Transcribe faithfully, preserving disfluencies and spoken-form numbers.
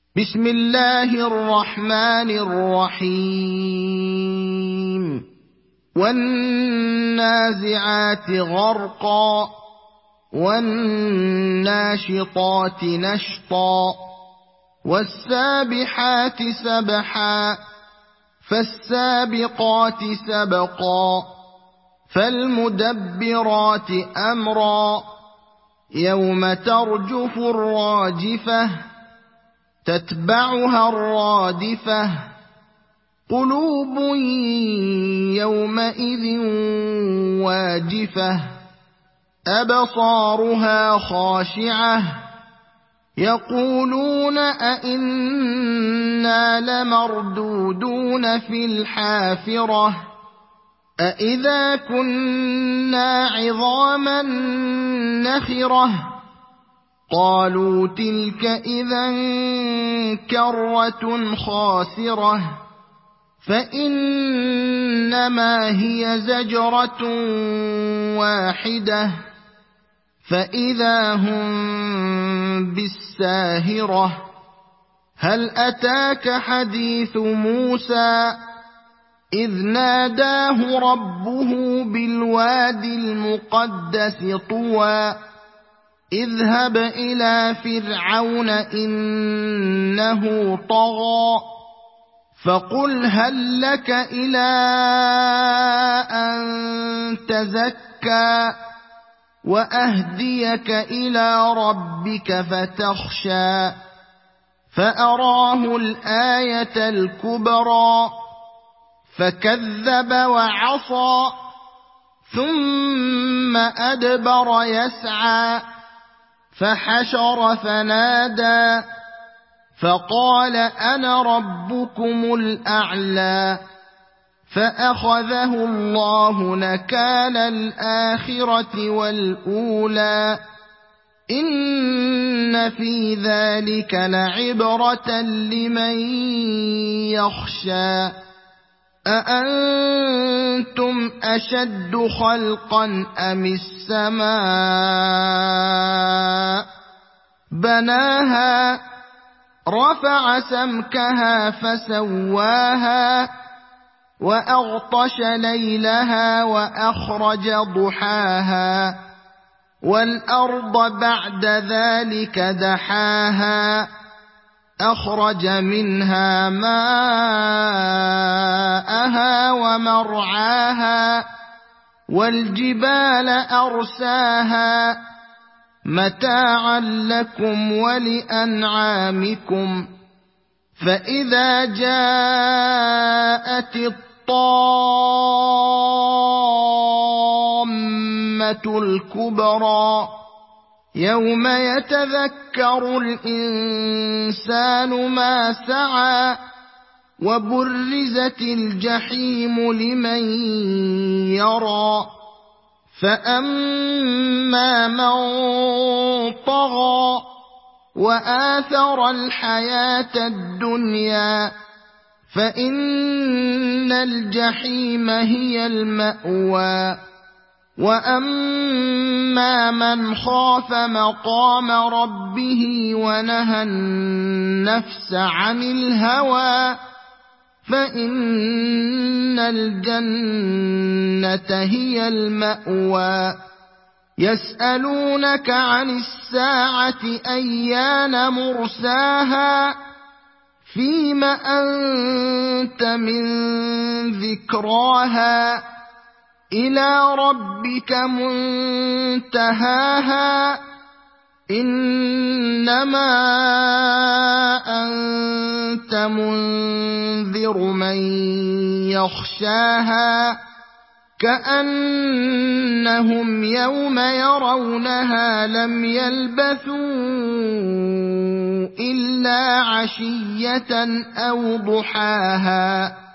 بسم الله الرحمن الرحيم والنازعات غرقا والناشطات نشطا والسابحات سبحا فالسابقات سبقا فالمدبرات أمرا يوم ترجف الراجفة تتبعها الرادفة قلوب يومئذ واجفة أبصارها خاشعة يقولون أئنا لمردودون في الحافرة أئذا كنا عظاما نخرة قالوا تلك إذا كرة خاسرة فإنما هي زجرة واحدة فإذا هم بالساهرة هل أتاك حديث موسى إذ ناداه ربه بالواد المقدس طوى اذهب إلى فرعون إنه طغى فقل هل لك إلى أن تزكى وأهديك إلى ربك فتخشى فأراه الآية الكبرى فكذب وعصى ثم أدبر يسعى فحشر فنادى فقال أنا ربكم الأعلى فأخذه الله نكال الآخرة والأولى إن في ذلك لعبرة لمن يخشى أأنتم أشد خلقا أم السماء بناها رفع سمكها فسواها وأغطش ليلها وأخرج ضحاها والأرض بعد ذلك دحاها أخرج منها ماءها ومرعاها والجبال أرساها متاعا لكم ولأنعامكم فإذا جاءت الطامة الكبرى يوم يتذكر الإنسان ما سعى وبرزت الجحيم لمن يرى فأما من طغى وآثر الحياة الدنيا فإن الجحيم هي المأوى وأما من خاف مقام ربه ونهى النفس عن الهوى فإن الجنة هي المأوى يسألونك عن الساعة أيان مرساها فيم أنت من ذكراها إلى ربك منتهاها إنما أنت منذر من يخشاها كأنهم يوم يرونها لم يلبثوا إلا عشية أو ضحاها